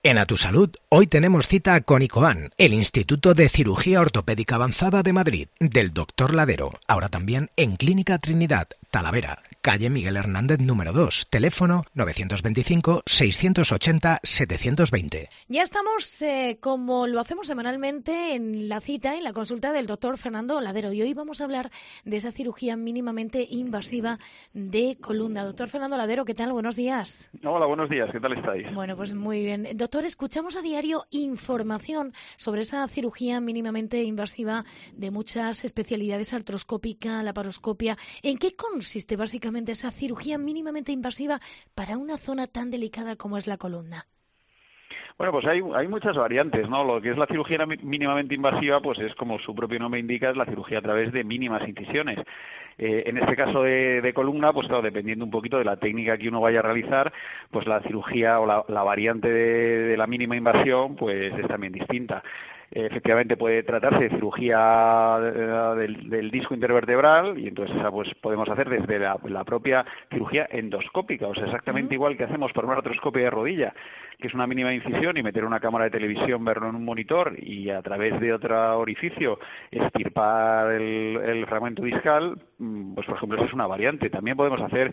En A Tu Salud, hoy tenemos cita con ICOAN, el Instituto de Cirugía Ortopédica Avanzada de Madrid, del Dr. Ladero, ahora también en Clínica Trinidad, Talavera, calle Miguel Hernández número 2, teléfono 925-680-720. Ya estamos, como lo hacemos semanalmente, en la cita, en la consulta del doctor Fernando Ladero, y hoy vamos a hablar de esa cirugía mínimamente invasiva de columna. Doctor Fernando Ladero, ¿qué tal? Buenos días. Hola, buenos días. ¿Qué tal estáis? Bueno, pues muy bien. Doctor, escuchamos a diario información sobre esa cirugía mínimamente invasiva de muchas especialidades, artroscópica, laparoscopia. ¿En qué consiste básicamente esa cirugía mínimamente invasiva para una zona tan delicada como es la columna? Bueno, pues hay muchas variantes, ¿no? Lo que es la cirugía mínimamente invasiva, pues es como su propio nombre indica, es la cirugía a través de mínimas incisiones. En este caso de columna, pues claro, dependiendo un poquito de la técnica que uno vaya a realizar, pues la cirugía o la variante de la mínima invasión, pues es también distinta. Efectivamente puede tratarse de cirugía del disco intervertebral y entonces esa pues podemos hacer desde la propia cirugía endoscópica, o sea, exactamente igual que hacemos por una artroscopia de rodilla, que es una mínima incisión y meter una cámara de televisión, verlo en un monitor y a través de otro orificio extirpar el fragmento discal, pues por ejemplo esa es una variante. También podemos hacer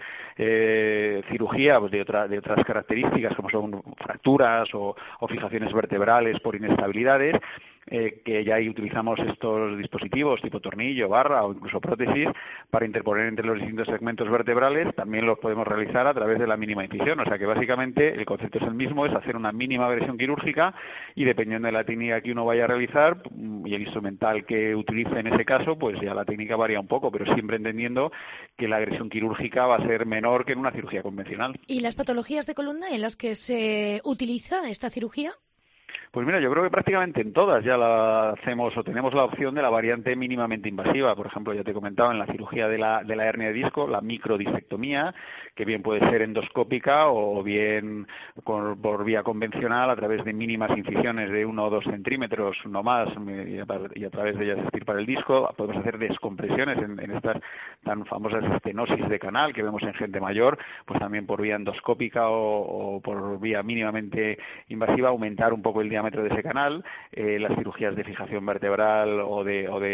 cirugía pues, de otras características como son fracturas o fijaciones vertebrales por inestabilidades, que ya ahí utilizamos estos dispositivos tipo tornillo, barra o incluso prótesis para interponer entre los distintos segmentos vertebrales. También los podemos realizar a través de la mínima incisión, o sea que básicamente el concepto es el mismo, es hacer una mínima agresión quirúrgica y dependiendo de la técnica que uno vaya a realizar y el instrumental que utilice en ese caso, pues ya la técnica varía un poco, pero siempre entendiendo que la agresión quirúrgica va a ser menor que en una cirugía convencional. ¿Y las patologías de columna en las que se utiliza esta cirugía? Pues mira, yo creo que prácticamente en todas ya la hacemos o tenemos la opción de la variante mínimamente invasiva. Por ejemplo, ya te he comentado en la cirugía de la hernia de disco, la microdisectomía, que bien puede ser endoscópica o bien por vía convencional a través de mínimas incisiones de 1 o 2 centímetros, no más, y a través de ellas extirpar el disco. Podemos hacer descompresiones en estas tan famosas estenosis de canal que vemos en gente mayor, pues también por vía endoscópica o por vía mínimamente invasiva aumentar un poco el diámetro de ese canal. Las cirugías de fijación vertebral o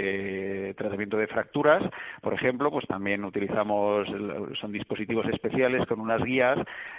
de tratamiento de fracturas, por ejemplo, pues también utilizamos, son dispositivos especiales con unas guías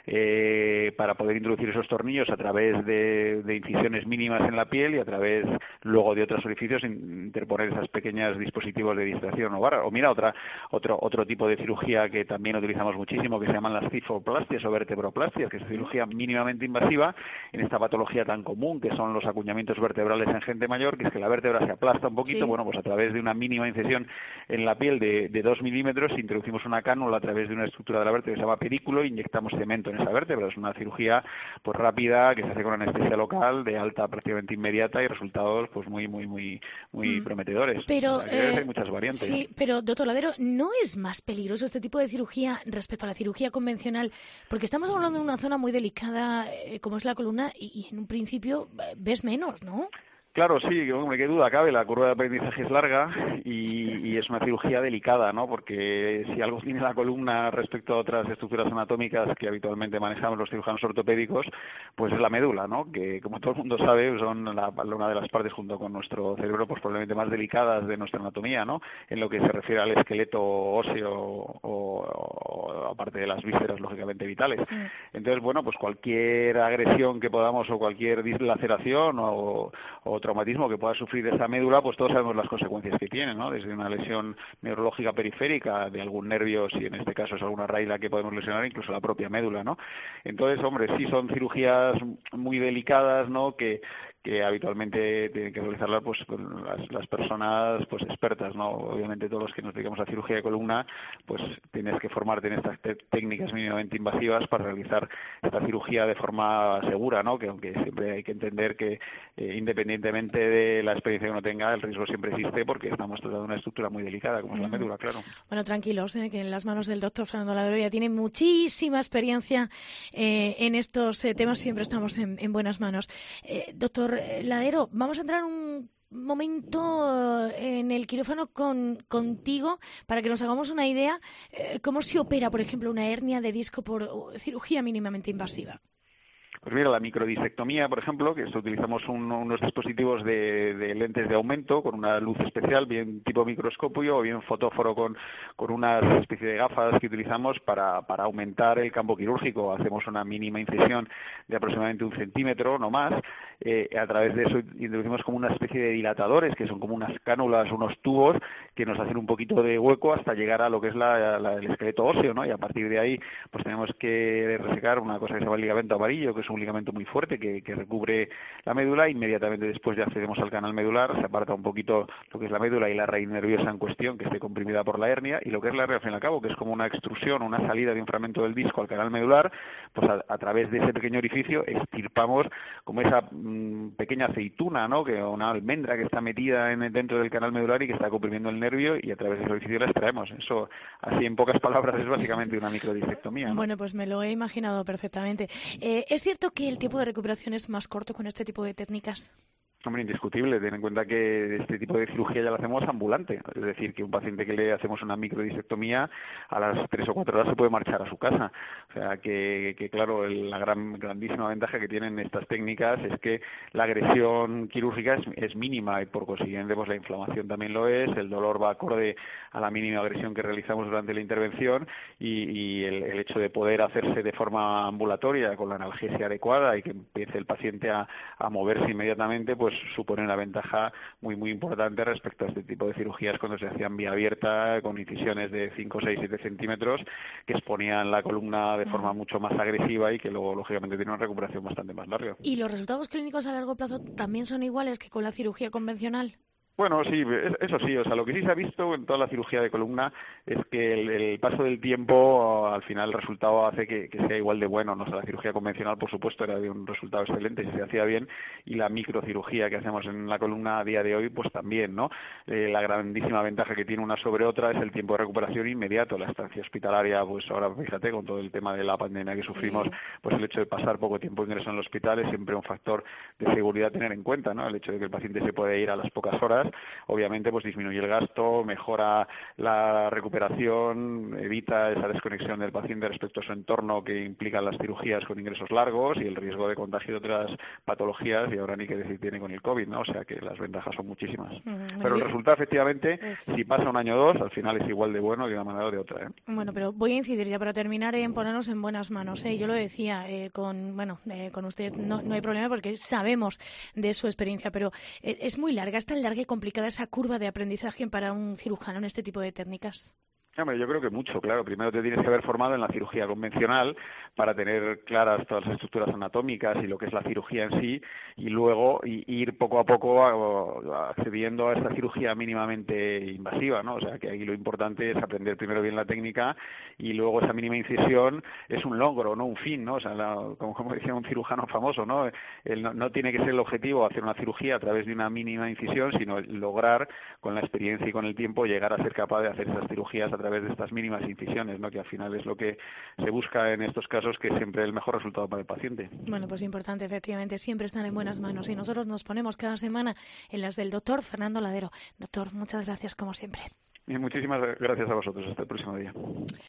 para poder introducir esos tornillos a través de incisiones mínimas en la piel y a través luego de otros orificios interponer esos pequeños dispositivos de distracción o barra. O mira, otro tipo de cirugía que también utilizamos muchísimo, que se llaman las cifoplastias o verteproplastias, que es cirugía mínimamente invasiva en esta patología tan común que son los acuñamientos vertebrales en gente mayor, que es que la vértebra se aplasta un poquito. Sí. Bueno, pues a través de una mínima incisión en la piel de 2 milímetros introducimos una cánula a través de una estructura de la vértebra que se llama pedículo e inyectamos cemento en esa vértebra. Es una cirugía pues rápida que se hace con anestesia local de alta prácticamente inmediata y resultados pues muy prometedores. Pero o sea, hay muchas variantes. Sí, pero doctor Ladero, ¿no es más peligroso este tipo de cirugía respecto a la cirugía convencional? Porque estamos hablando de una zona muy delicada como es la columna y en un principio ves menos, ¿no? Claro, sí, hombre, qué duda cabe, la curva de aprendizaje es larga y es una cirugía delicada, ¿no? Porque si algo tiene la columna respecto a otras estructuras anatómicas que habitualmente manejamos los cirujanos ortopédicos, pues es la médula, ¿no? Que como todo el mundo sabe son una de las partes junto con nuestro cerebro pues probablemente más delicadas de nuestra anatomía, ¿no? En lo que se refiere al esqueleto óseo o aparte de las vísceras lógicamente vitales. Entonces, bueno, pues cualquier agresión que podamos o cualquier dislaceración o traumatismo que pueda sufrir esa médula, pues todos sabemos las consecuencias que tiene, ¿no? Desde una lesión neurológica periférica de algún nervio, si en este caso es alguna raíz la que podemos lesionar, incluso la propia médula, ¿no? Entonces, hombre, sí son cirugías muy delicadas, ¿no? Que habitualmente tienen que realizarla pues las personas pues expertas, ¿no? Obviamente todos los que nos dedicamos a cirugía de columna, pues tienes que formarte en estas técnicas mínimamente invasivas para realizar esta cirugía de forma segura, ¿no? Que aunque siempre hay que entender que independientemente de la experiencia que uno tenga, el riesgo siempre existe porque estamos tratando de una estructura muy delicada como es la médula, claro. Bueno, tranquilos, que en las manos del doctor Fernando Ladero ya tiene muchísima experiencia en estos temas, siempre estamos en buenas manos. Doctor Ladero, vamos a entrar un momento en el quirófano contigo para que nos hagamos una idea cómo se opera, por ejemplo, una hernia de disco por cirugía mínimamente invasiva. Pues mira, la microdisectomía, por ejemplo, que utilizamos unos dispositivos de lentes de aumento con una luz especial, bien tipo microscopio o bien fotóforo con una especie de gafas que utilizamos para aumentar el campo quirúrgico. Hacemos una mínima incisión de aproximadamente 1 centímetro, no más. A través de eso introducimos como una especie de dilatadores, que son como unas cánulas, unos tubos que nos hacen un poquito de hueco hasta llegar a lo que es el esqueleto óseo, ¿no? Y a partir de ahí pues tenemos que resecar una cosa que se llama el ligamento amarillo, que es un ligamento muy fuerte que recubre la médula. Inmediatamente después ya accedemos al canal medular, se aparta un poquito lo que es la médula y la raíz nerviosa en cuestión, que esté comprimida por la hernia, y lo que es la hernia al fin y al cabo, que es como una extrusión, una salida de un fragmento del disco al canal medular, pues a través de ese pequeño orificio extirpamos como esa pequeña aceituna, ¿no? Que una almendra que está metida dentro del canal medular y que está comprimiendo el nervio, y a través de ese orificio la extraemos. Eso, así en pocas palabras, es básicamente una microdisectomía, ¿no? Bueno, pues me lo he imaginado perfectamente. ¿Es cierto que el tiempo de recuperación es más corto con este tipo de técnicas? Hombre, indiscutible. Ten en cuenta que este tipo de cirugía ya lo hacemos ambulante. Es decir, que un paciente que le hacemos una microdisectomía a las 3 o 4 horas se puede marchar a su casa. O sea, que claro, la grandísima ventaja que tienen estas técnicas es que la agresión quirúrgica es mínima y por consiguiente pues la inflamación también lo es, el dolor va acorde a la mínima agresión que realizamos durante la intervención y el hecho de poder hacerse de forma ambulatoria con la analgesia adecuada y que empiece el paciente a moverse inmediatamente, pues supone una ventaja muy muy importante respecto a este tipo de cirugías cuando se hacían vía abierta con incisiones de 5, 6, 7 centímetros que exponían la columna de forma mucho más agresiva y que luego lógicamente tiene una recuperación bastante más larga. ¿Y los resultados clínicos a largo plazo también son iguales que con la cirugía convencional? Bueno, sí, eso sí, o sea, lo que sí se ha visto en toda la cirugía de columna es que el paso del tiempo, al final el resultado hace que sea igual de bueno, ¿no? O sea, la cirugía convencional, por supuesto, era de un resultado excelente si se hacía bien, y la microcirugía que hacemos en la columna a día de hoy, pues también, ¿no? La grandísima ventaja que tiene una sobre otra es el tiempo de recuperación inmediato. La estancia hospitalaria, pues ahora fíjate, con todo el tema de la pandemia que sufrimos, pues el hecho de pasar poco tiempo ingreso en el hospital es siempre un factor de seguridad a tener en cuenta, ¿no? El hecho de que el paciente se puede ir a las pocas horas, obviamente pues disminuye el gasto, mejora la recuperación, evita esa desconexión del paciente respecto a su entorno que implican las cirugías con ingresos largos y el riesgo de contagio de otras patologías, y ahora ni qué decir tiene con el COVID, ¿no? O sea que las ventajas son muchísimas. Pero el resultado, efectivamente, si pasa un año o dos, al final es igual de bueno de una manera o de otra, ¿eh? Bueno, pero voy a incidir ya para terminar en ponernos en buenas manos, ¿eh? Yo lo decía, con usted no hay problema porque sabemos de su experiencia, pero es muy larga, es tan larga y complicada esa curva de aprendizaje para un cirujano en este tipo de técnicas. Hombre, yo creo que mucho, claro. Primero te tienes que haber formado en la cirugía convencional para tener claras todas las estructuras anatómicas y lo que es la cirugía en sí, y luego ir poco a poco accediendo a esta cirugía mínimamente invasiva, ¿no? O sea, que ahí lo importante es aprender primero bien la técnica y luego esa mínima incisión es un logro, no un fin, ¿no? O sea, como decía un cirujano famoso, ¿no? No tiene que ser el objetivo hacer una cirugía a través de una mínima incisión, sino lograr con la experiencia y con el tiempo llegar a ser capaz de hacer esas cirugías a través de estas mínimas incisiones, ¿no? Que al final es lo que se busca en estos casos, que es siempre el mejor resultado para el paciente. Bueno, pues importante, efectivamente, siempre están en buenas manos y nosotros nos ponemos cada semana en las del doctor Fernando Ladero. Doctor, muchas gracias como siempre. Y muchísimas gracias a vosotros. Hasta el próximo día.